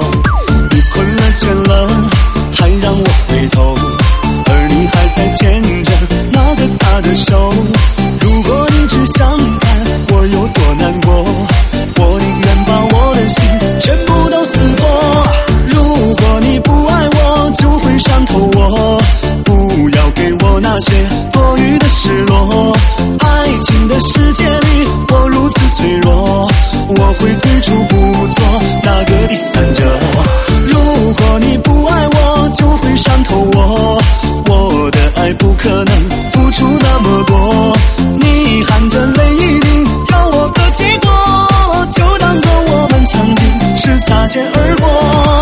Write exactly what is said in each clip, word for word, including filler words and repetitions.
你困了倦了，还让我回头，而你还在牵着那个他的手。如果你只想看我有多难过，我宁愿把我的心全部都撕破。如果你不爱我，就会伤透我，不要给我那些多余的失落。爱情的世界里，我如此脆弱，我会退出不做那个第三者。如果你不爱我，就会伤透我，我的爱不可能付出那么多。你含着泪一定要我个结果，就当作我们曾经是擦肩而过。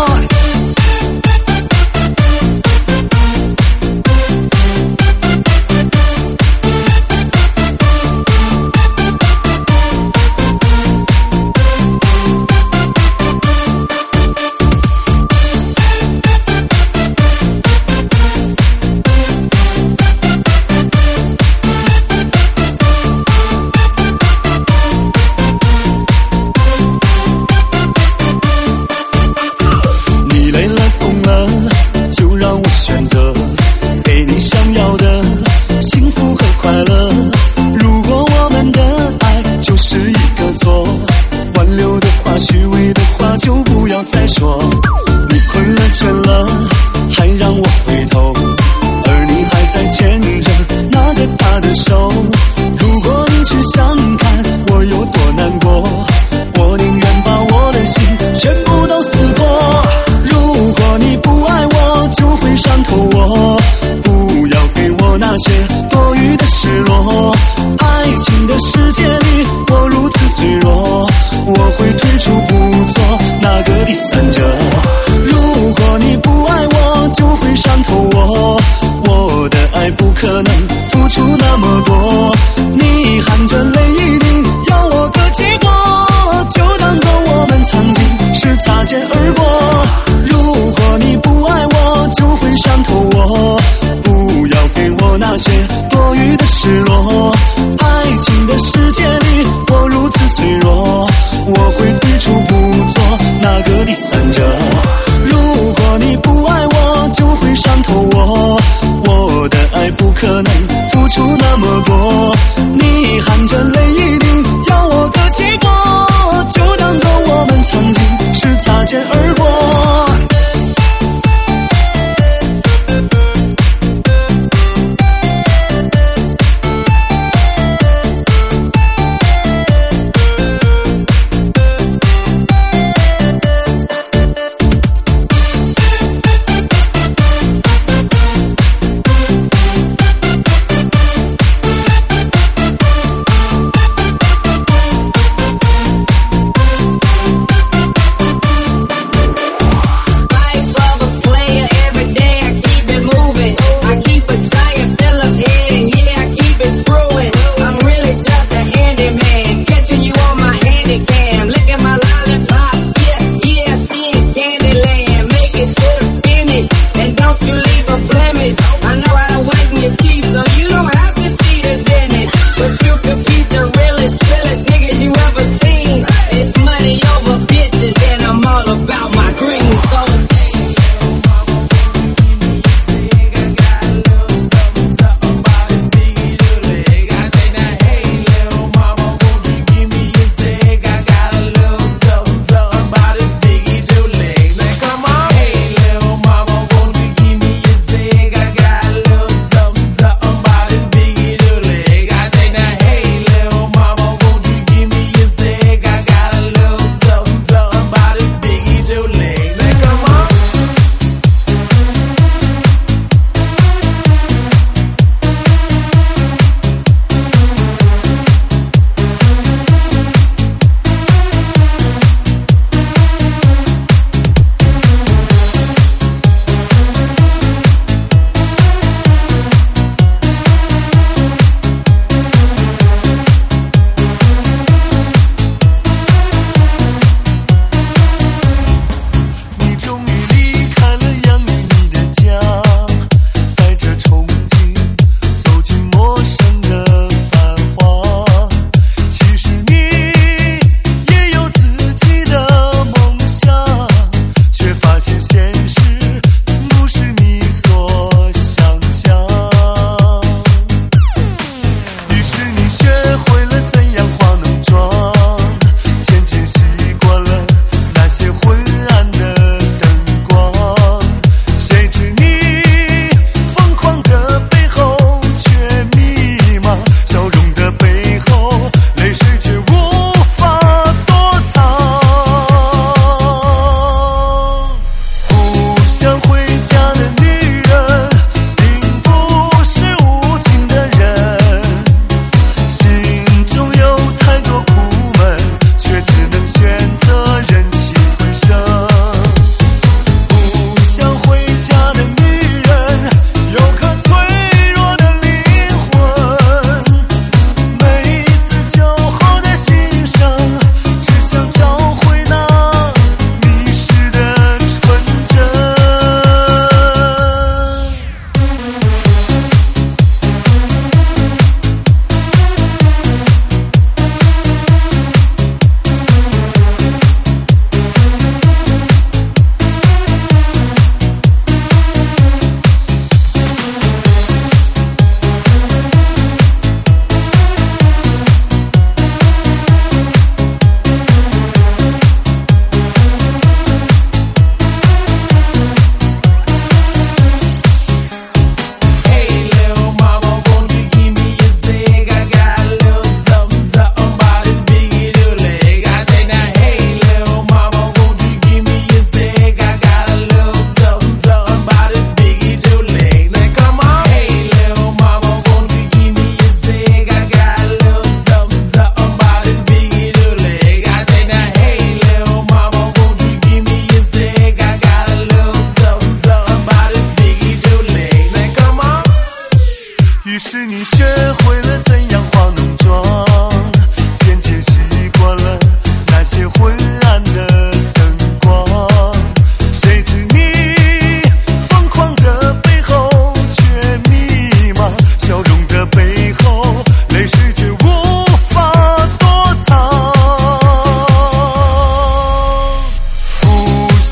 再说，你困了倦了，还让我回头，而你还在牵着那个他的手。如果你只想看我有多难过，我宁愿把我的心全部都撕破。如果你不爱我，就会伤透我，不要给我那些多余的失落。爱情的世界里，我如此脆弱，我会退出不做那个第三者。如果你不爱我，就会伤透我，我的爱不可能付出那么多。你含着泪一定要我个结果，就当作我们曾经是擦肩而过。如果你不爱我，就会伤透我，不要给我那些多余的失落。爱情的世界里，我如此脆弱，我会退出不做那个第三者。如果你不爱我，就会伤透我，我的爱不可能付出那么多。你含着泪一定要我个结果，就当作我们曾经是擦肩而过。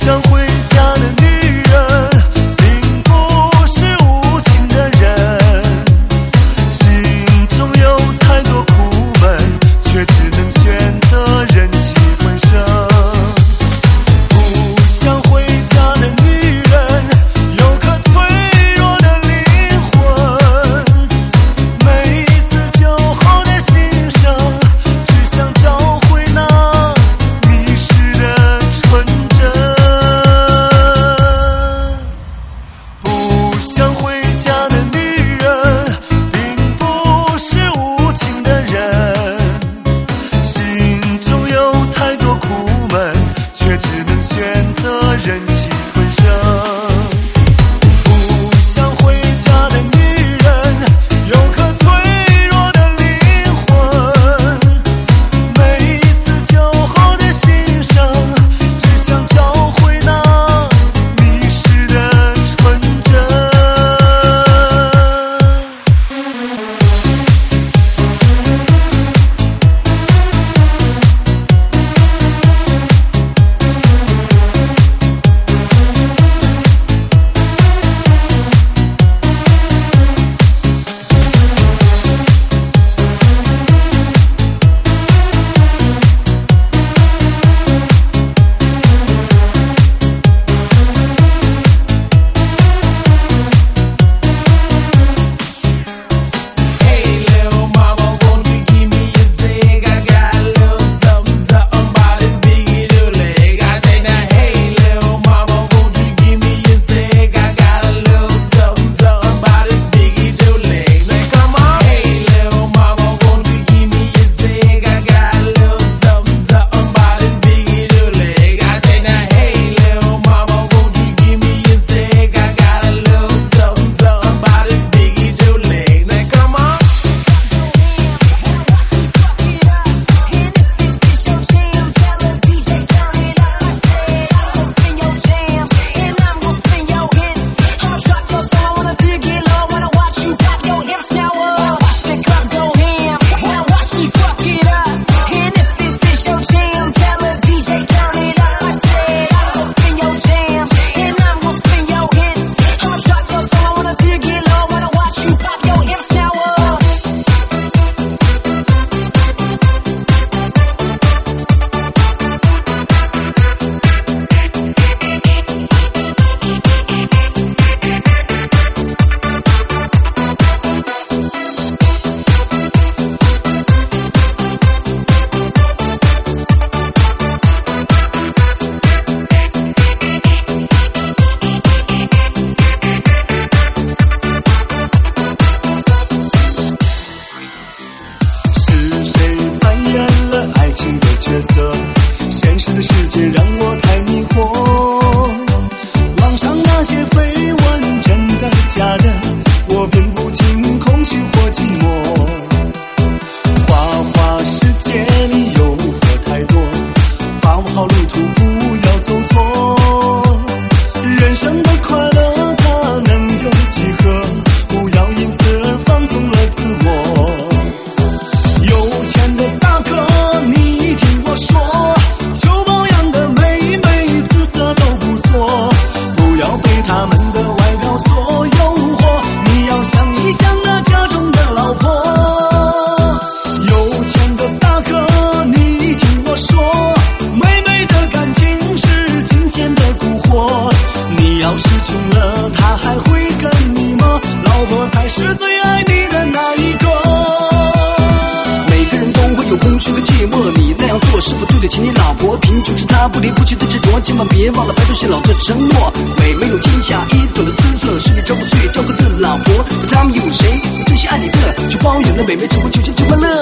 不离不弃的执着，千万别忘了白头偕老这承诺。美没有天下一等的姿色，是你朝不岁朝歌的老婆。他们有谁真心爱你的，就包养的美眉成为求真真欢乐。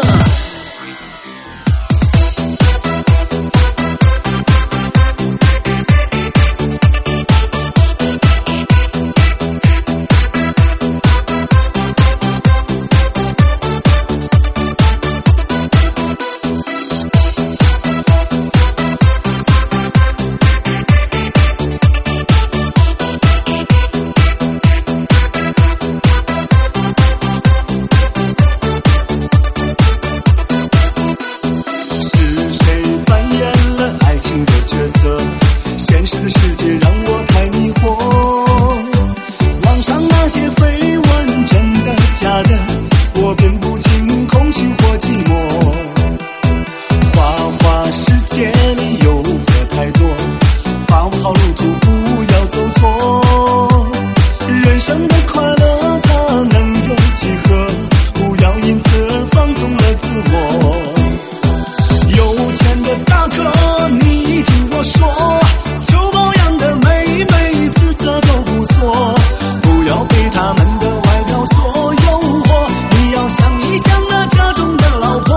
世界让我太迷惑。网上那些绯闻真的假的，我辨不清空虚或寂寞。花花世界里诱惑太多，把握好路途不要走错。人生的快乐它能有几何，不要因此而放纵了自我。有钱的大哥你听我说，旧保养的美眉姿色都不错，不要被他们的外表所诱惑，你要想一想那家中的老婆。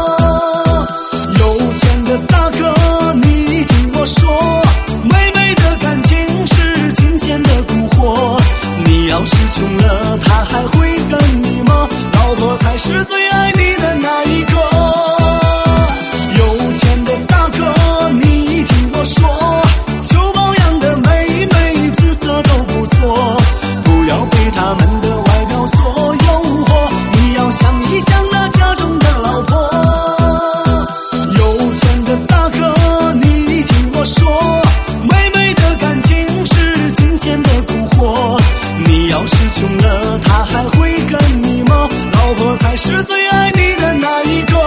有钱的大哥你听我说，美眉的感情是金钱的蛊惑，你要是穷了她还会跟你吗？老婆才是最爱你的那一个。有钱的大哥你听我说，旧保养的美眉姿色都不错，不要被他们的外表所诱惑，你要想一想那家中的老婆。有钱的大哥你听我说，美眉的感情是金钱的蛊惑，你要是穷了她还会跟你吗？老婆才是最爱你的那一个。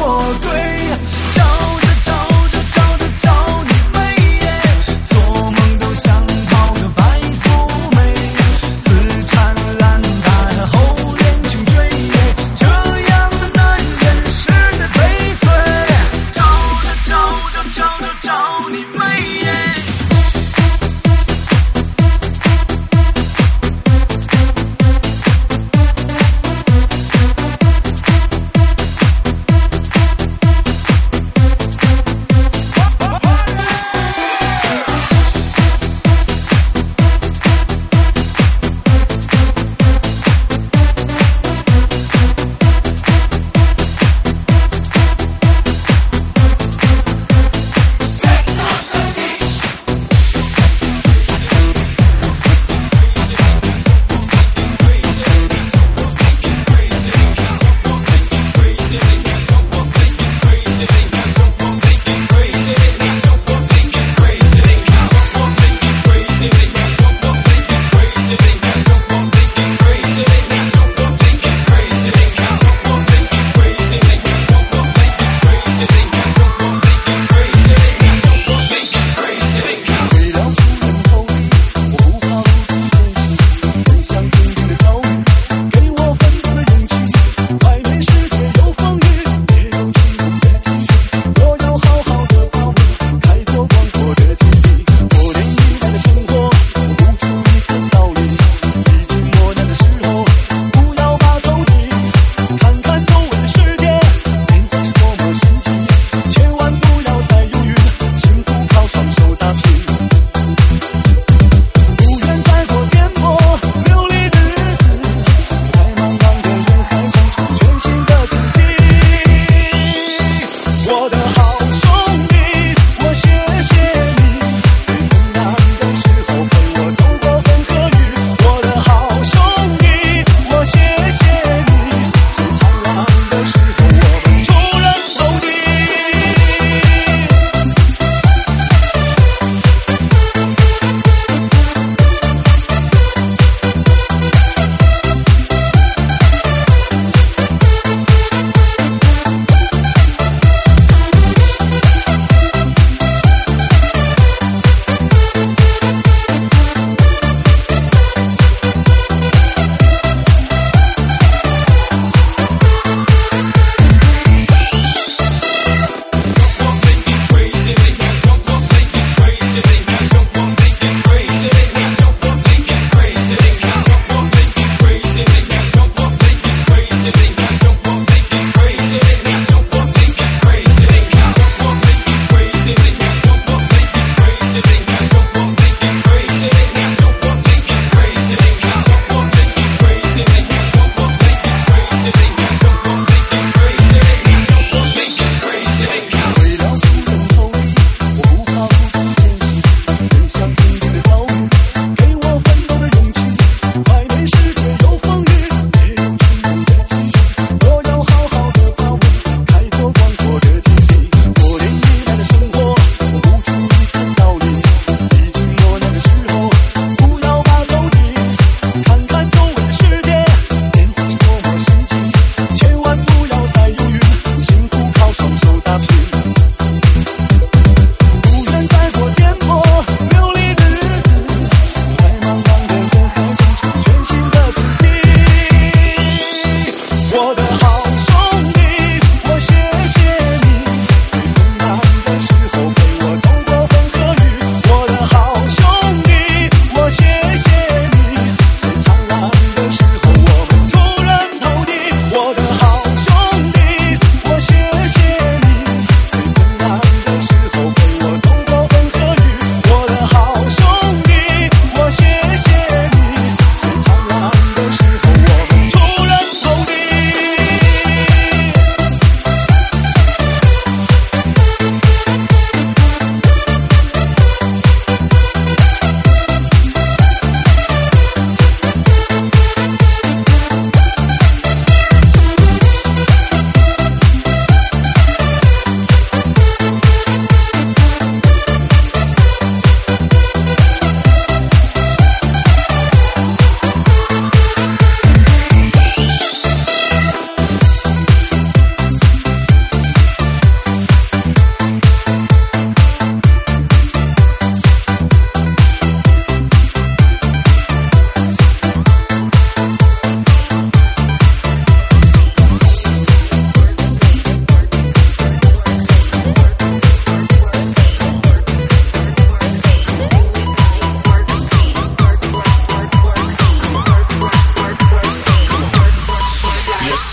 我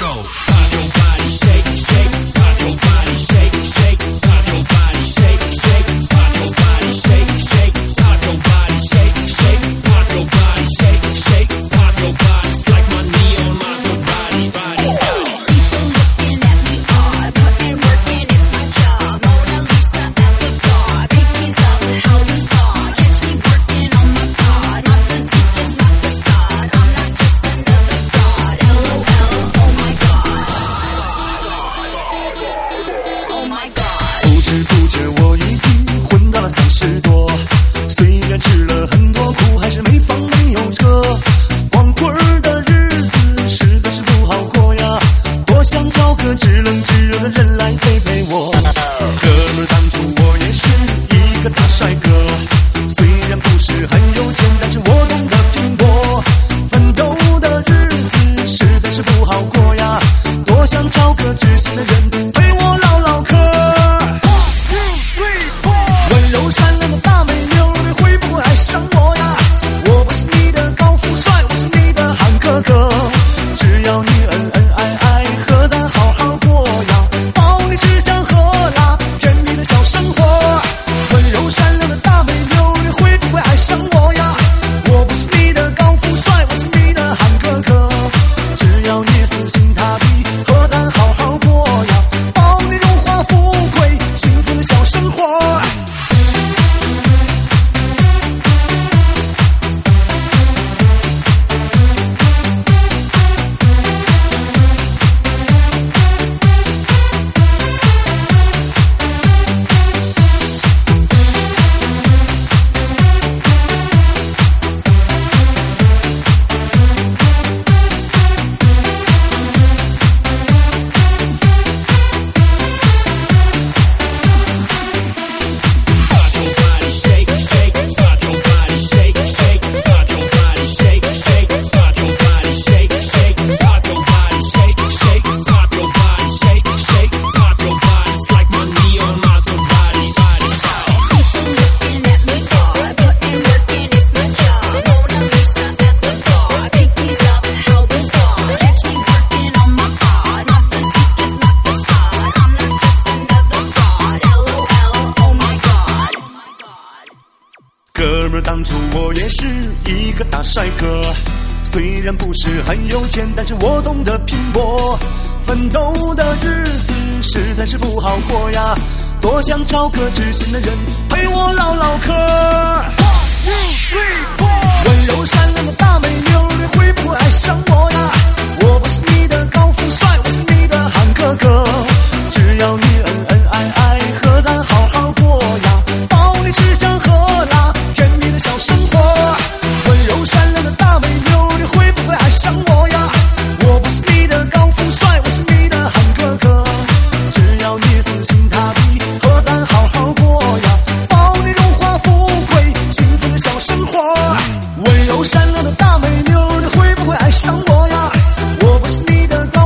当初我也是一个大帅哥，虽然不是很有钱，但是我懂得拼搏，奋斗的日子实在是不好过呀，多想找个知心的人陪我唠唠嗑。温柔善良的大美妞，你会不会爱上我呀？我不是你的高富帅，我是你的韩哥哥，只要你恩恩爱爱，和咱好好过呀，包你吃香喝辣，甜蜜的小生活。温柔善良的大美妞，你会不会爱上我呀？我不是你的高富帅，我是你的韩哥哥，只要你死心塌地，和咱好好过呀，包你荣华富贵，幸福的小生活。温柔善良的大美妞，你会不会爱上我呀？我不是你的高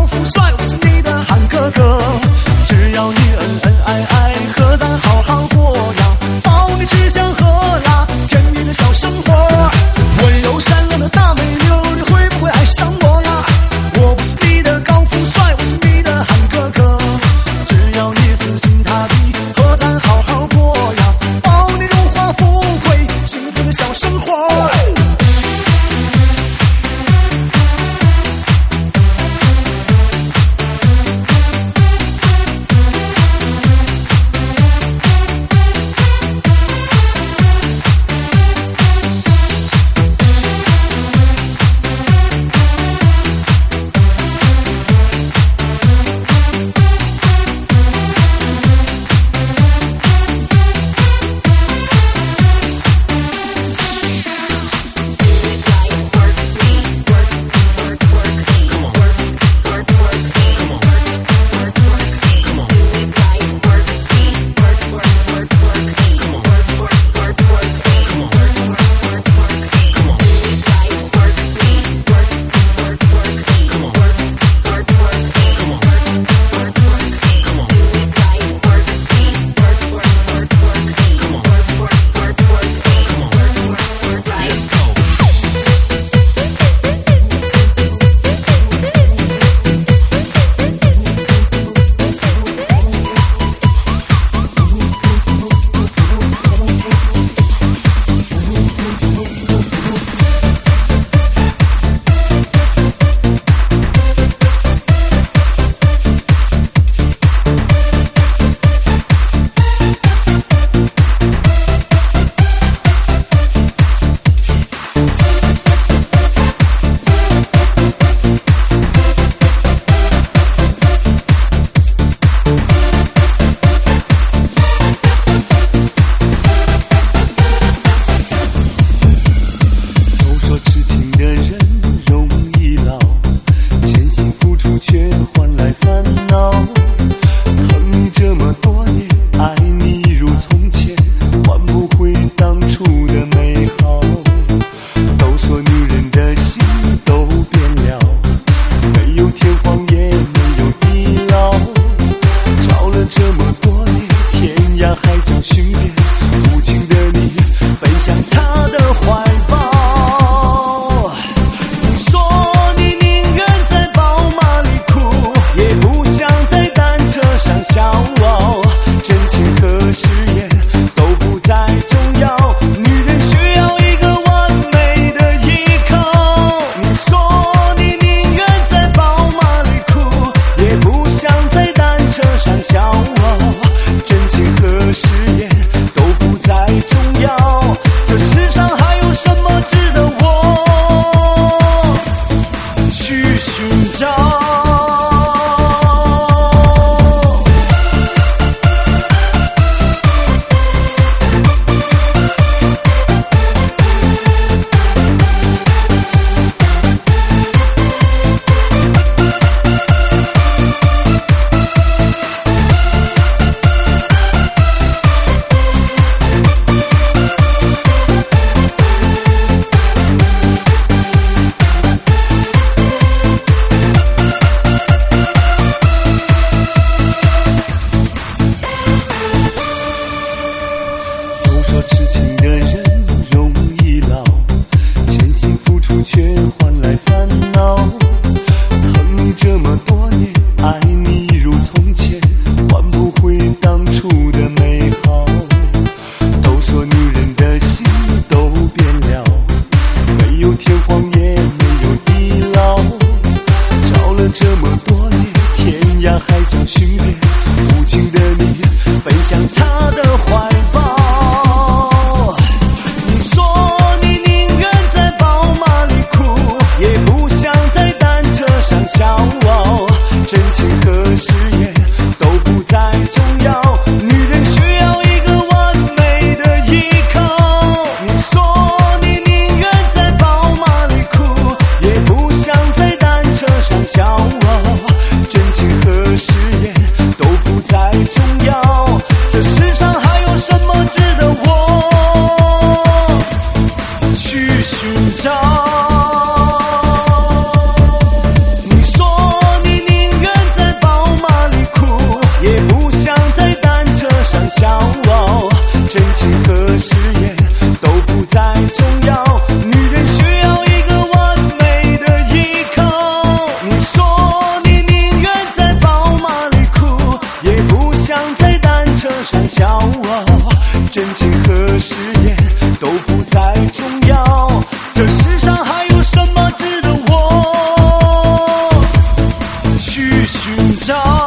深情和誓言都不再重要，这世上还有什么值得我去寻找？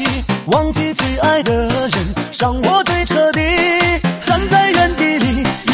忘记最爱的人，伤我最彻底，站在原地里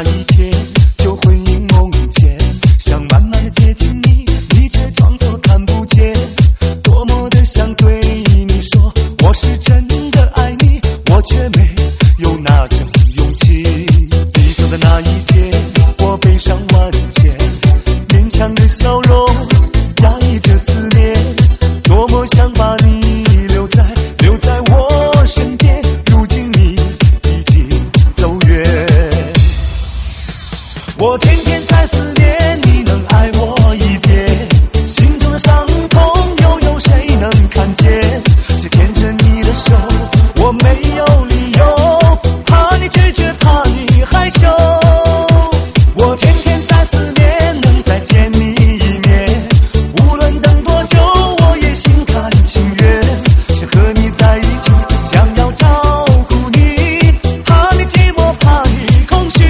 那一天就魂萦梦牵，想慢慢的接近你，你却装作看不见。多么的想对你说，我是真的爱你，我却没有那种勇气。你走的那一天，我悲伤万千，勉强的笑容压抑着思念，多么想把你留在留在我身边，如今你已经走远。我天天在思念，你能爱我一遍，心中的伤痛又有谁能看见？是牵着你的手，我没有理由，怕你拒绝，怕你害羞。我天天在思念，能再见你一面，无论等多久，我也心甘情愿。是和你在一起，想要照顾你，怕你寂寞，怕你空虚。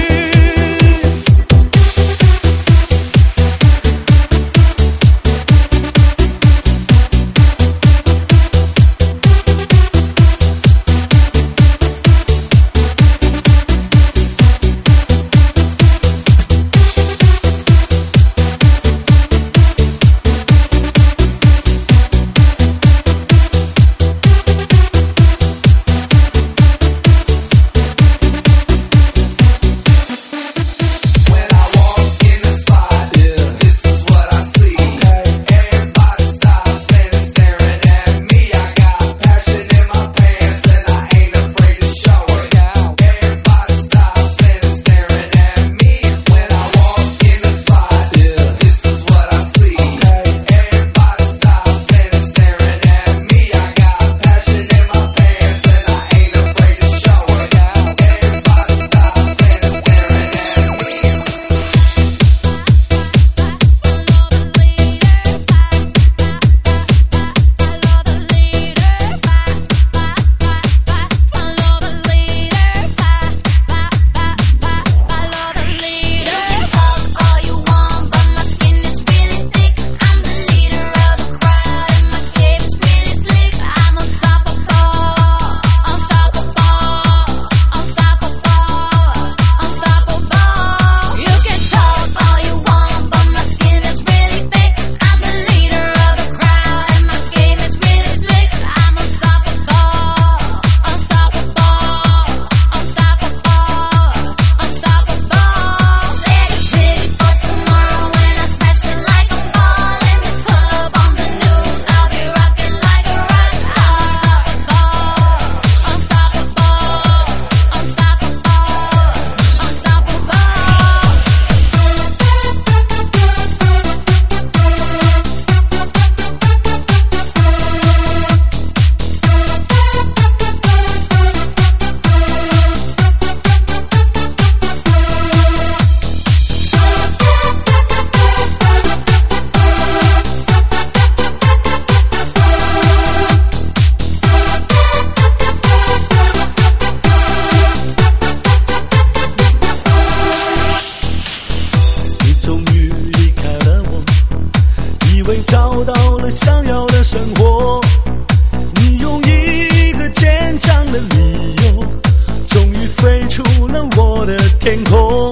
找到了想要的生活，你用一个坚强的理由，终于飞出了我的天空，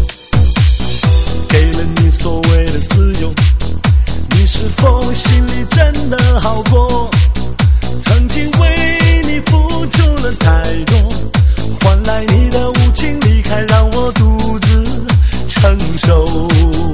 给了你所谓的自由，你是否心里真的好过？曾经为你付出了太多，换来你的无情离开，让我独自承受。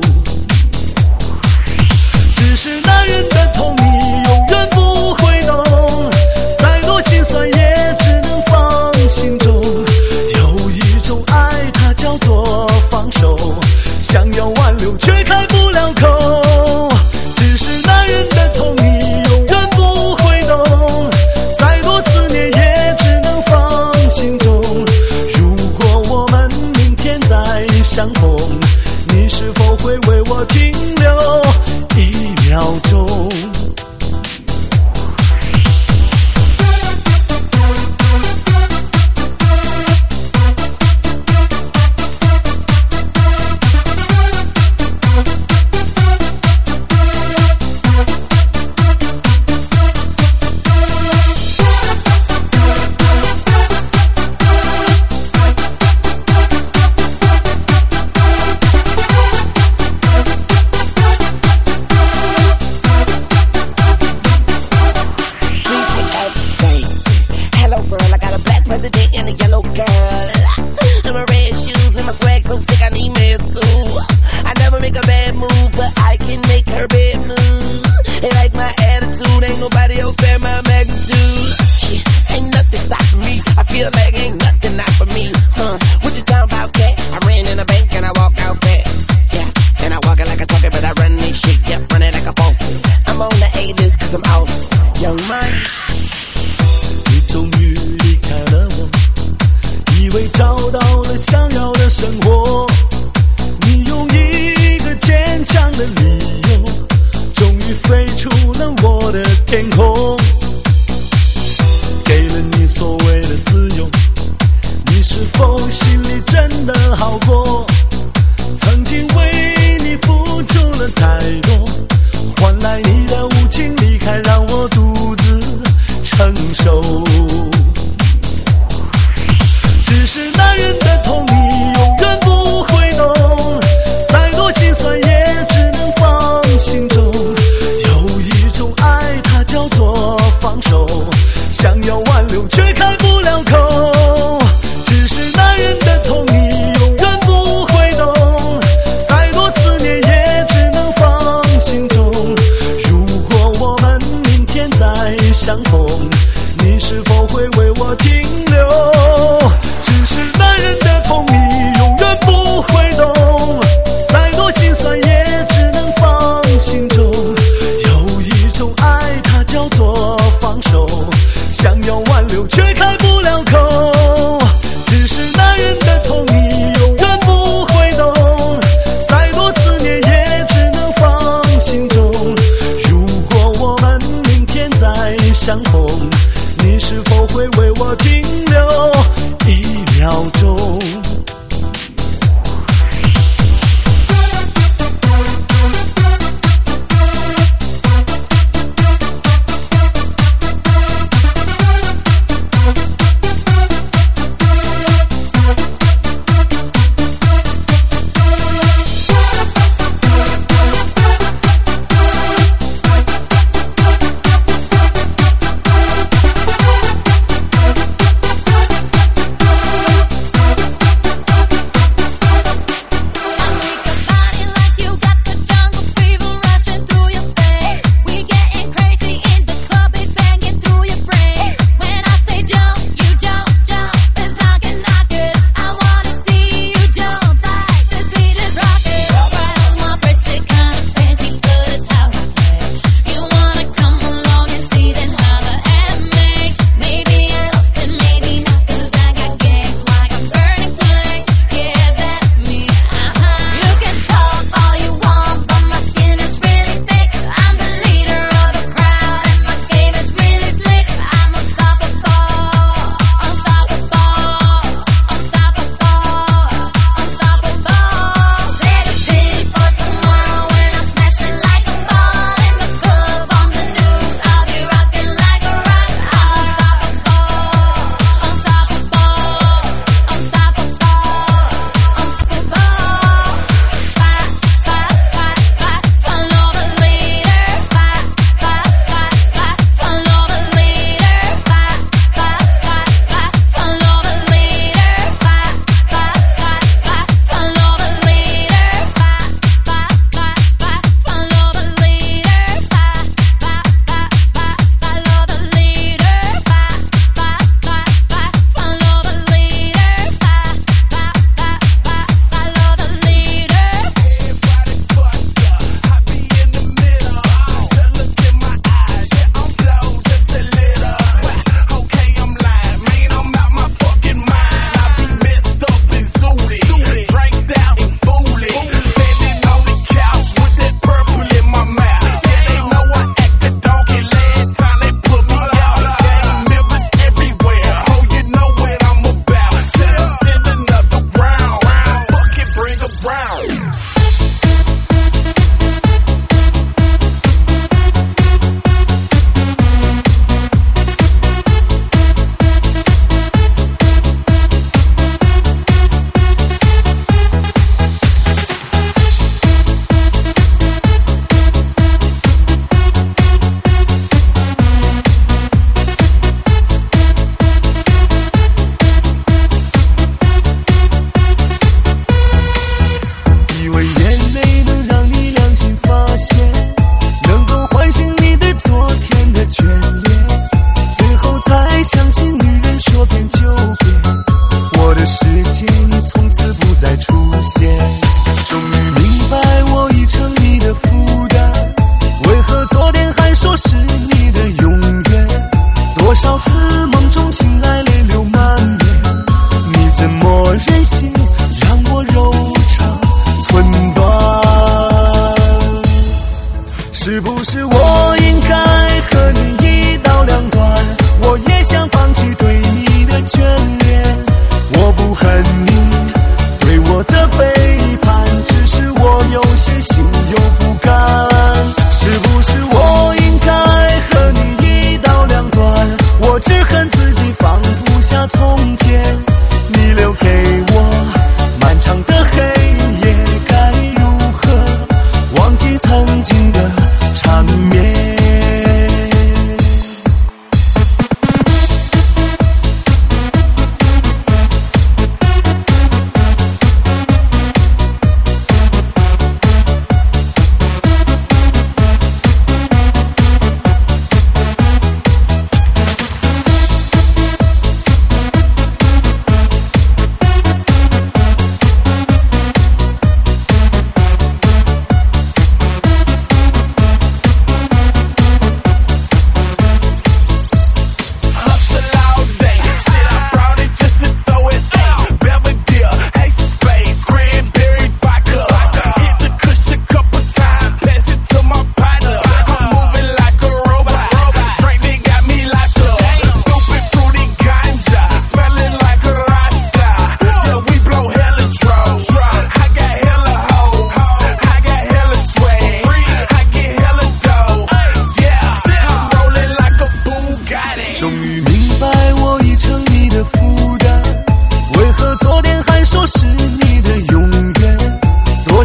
只是男人的痛你永远不会懂，再多心酸也只能放心中。有一种爱它叫做放手，想要挽留却开不了口。只是男人的痛你永远不会懂，再多思念也只能放心中。如果我们明天再相逢，你是否会为我停留一秒钟？ 经为你付出了太多，换来你的无情离开，让我独自承受。只是男人的痛你永远不会懂，再多心酸也只能放心中。有一种爱它叫做放手，想要挽留却开不了口。只是男人的痛你永远不会懂，再多思念也只能放心中。如果我们明天再相逢，你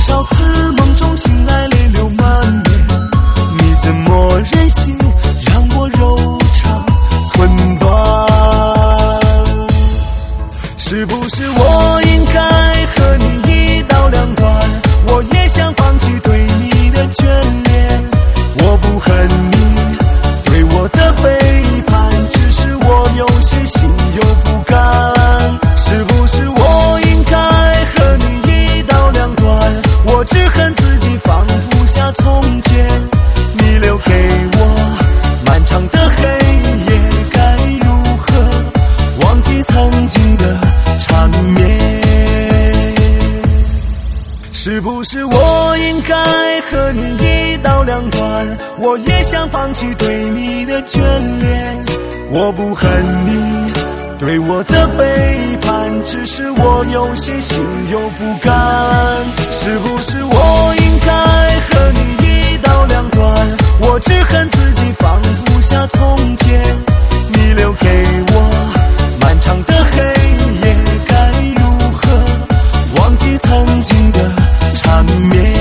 少次梦中醒来泪流满面，你怎么忍心让我柔肠寸断？是不是我应该和你一刀两断？我也想放弃对你的眷恋，我不恨你对我的背叛，只是我有些心有不甘。是不是我应该和你一刀两断？我只恨自己放不下从前，你留给我漫长的黑夜，该如何忘记曾经的缠绵？是不是我应该和你一刀两断？我也想放弃对你的眷恋，我不恨你对我的背叛，只是我有些心有不甘。是不是我应该和你一刀两断？我只恨自己放不下从前，你留给我漫长的黑夜，该如何忘记曾经的缠绵？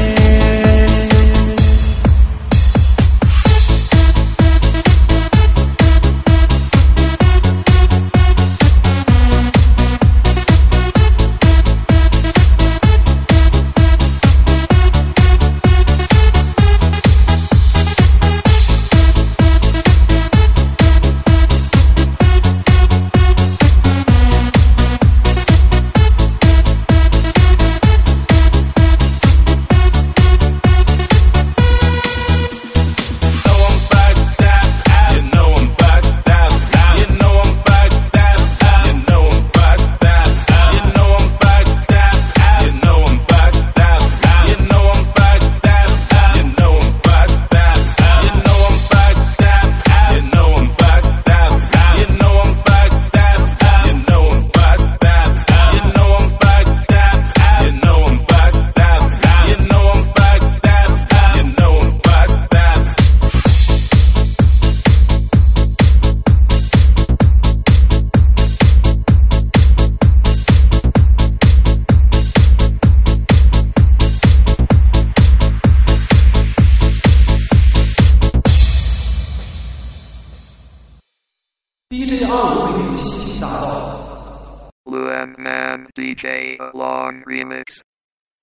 D J 二五零七七大道 Luan Man D J Along Remix